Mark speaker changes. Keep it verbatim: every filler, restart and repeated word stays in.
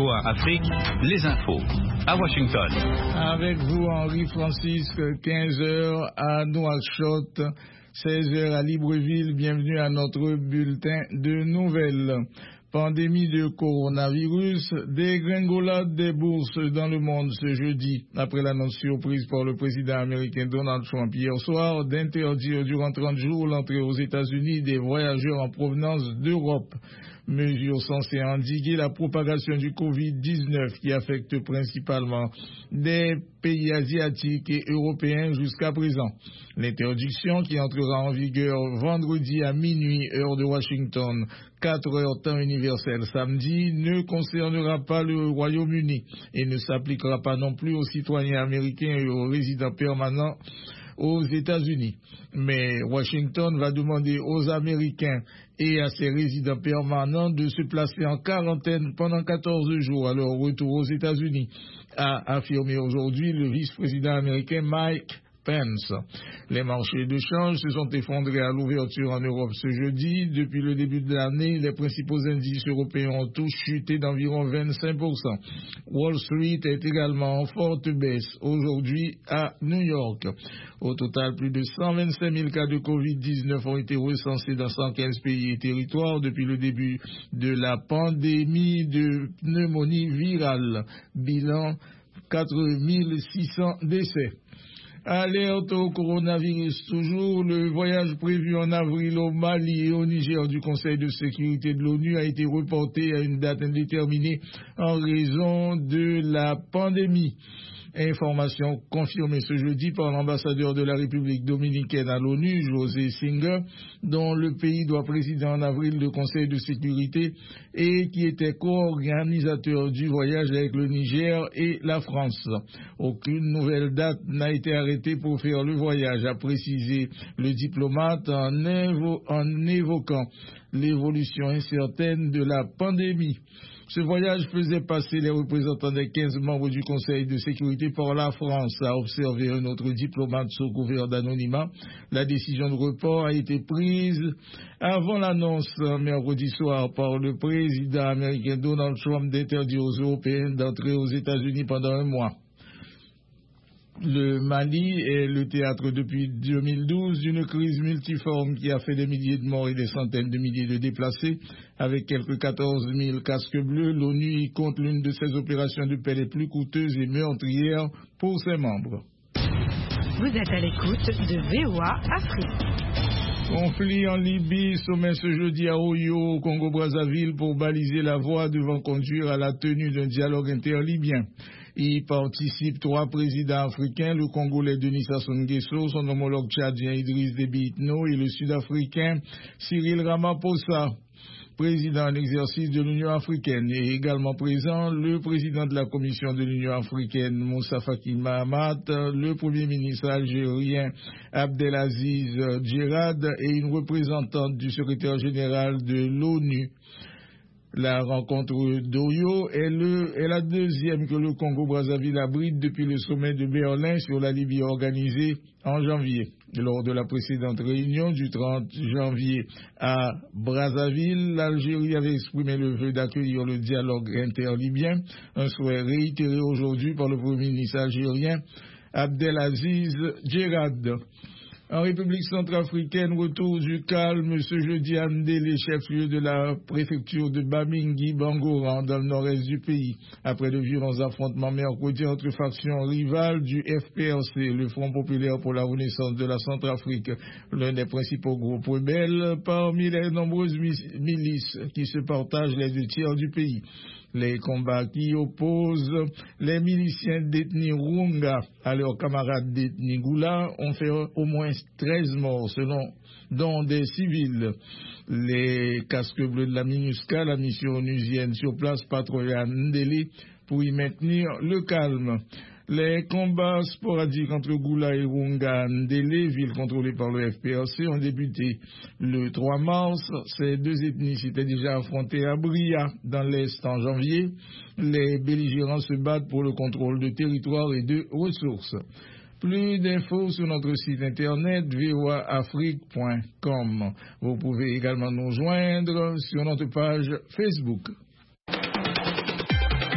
Speaker 1: V O A Afrique, les infos. À Washington.
Speaker 2: Avec vous, Henri Francisque, quinze heures à Nouakchott, seize heures à Libreville. Bienvenue à notre bulletin de nouvelles. Pandémie de coronavirus, dégringolade des bourses dans le monde ce jeudi, après l'annonce surprise par le président américain Donald Trump hier soir d'interdire durant trente jours l'entrée aux États-Unis des voyageurs en provenance d'Europe. Mesure censée endiguer la propagation du covid dix-neuf qui affecte principalement des pays asiatiques et européens jusqu'à présent. L'interdiction, qui entrera en vigueur vendredi à minuit heure de Washington, quatre heures temps universel samedi, ne concernera pas le Royaume-Uni et ne s'appliquera pas non plus aux citoyens américains et aux résidents permanents aux États-Unis. Mais Washington va demander aux Américains et à ses résidents permanents de se placer en quarantaine pendant quatorze jours à leur retour aux États-Unis, a affirmé aujourd'hui le vice-président américain Mike Pence. Les marchés de change se sont effondrés à l'ouverture en Europe ce jeudi. Depuis le début de l'année, les principaux indices européens ont tous chuté d'environ vingt-cinq pour cent. Wall Street est également en forte baisse aujourd'hui à New York. Au total, plus de cent vingt-cinq mille cas de covid dix-neuf ont été recensés dans cent quinze pays et territoires depuis le début de la pandémie de pneumonie virale. Bilan, quatre mille six cents décès. Alerte au coronavirus toujours, le voyage prévu en avril au Mali et au Niger du Conseil de sécurité de l'ONU a été reporté à une date indéterminée en raison de la pandémie. Information confirmée ce jeudi par l'ambassadeur de la République dominicaine à l'ONU, José Singer, dont le pays doit présider en avril le Conseil de sécurité et qui était co-organisateur du voyage avec le Niger et la France. Aucune nouvelle date n'a été arrêtée pour faire le voyage, a précisé le diplomate en, évo- en évoquant l'évolution incertaine de la pandémie. Ce voyage faisait passer les représentants des quinze membres du Conseil de sécurité par la France, a observé un autre diplomate sous couvert d'anonymat. La décision de report a été prise avant l'annonce mercredi soir par le président américain Donald Trump d'interdire aux Européens d'entrer aux États-Unis pendant un mois. Le Mali est le théâtre depuis deux mille douze d'une crise multiforme qui a fait des milliers de morts et des centaines de milliers de déplacés. Avec quelques quatorze mille casques bleus, l'ONU compte l'une de ses opérations de paix les plus coûteuses et meurtrières pour ses membres.
Speaker 3: Vous êtes à l'écoute de V O A Afrique.
Speaker 2: Conflit en Libye, sommet ce jeudi à Oyo, au Congo-Brazzaville, pour baliser la voie devant conduire à la tenue d'un dialogue interlibyen. Y participent trois présidents africains, le Congolais Denis Sassou Nguesso, son homologue tchadien Idriss Déby Itno et le Sud-Africain Cyril Ramaphosa, président en exercice de l'Union africaine. Et également présent le président de la Commission de l'Union africaine, Moussa Faki Mahamat, le premier ministre algérien Abdelaziz Djerad et une représentante du secrétaire général de l'ONU. La rencontre d'Oyo est, le, est la deuxième que le Congo-Brazzaville abrite depuis le sommet de Berlin sur la Libye organisé en janvier. Lors de la précédente réunion du trente janvier à Brazzaville, l'Algérie avait exprimé le vœu d'accueillir le dialogue interlibyen, un souhait réitéré aujourd'hui par le premier ministre algérien Abdelaziz Djerad. En République centrafricaine, retour du calme ce jeudi à Ndélé, chef-lieu de la préfecture de Bamingui, Bangoran, dans le nord-est du pays, après de violents affrontements mercredi entre factions rivales du F P R C, le Front populaire pour la renaissance de la Centrafrique, l'un des principaux groupes rebelles parmi les nombreuses milices qui se partagent les deux tiers du pays. Les combats qui opposent les miliciens d'ethnie Runga à leurs camarades d'ethnie Goula ont fait au moins treize morts, selon dont des civils. Les casques bleus de la MINUSCA, la mission onusienne sur place, patrouillent à Ndélé pour y maintenir le calme. Les combats sporadiques entre Goula et Runga à Ndélé, ville contrôlée par le F P R C, ont débuté le trois mars. Ces deux ethnies s'étaient déjà affrontées à Bria, dans l'Est, en janvier. Les belligérants se battent pour le contrôle de territoire et de ressources. Plus d'infos sur notre site internet v o a afrique point com. Vous pouvez également nous joindre sur notre page Facebook.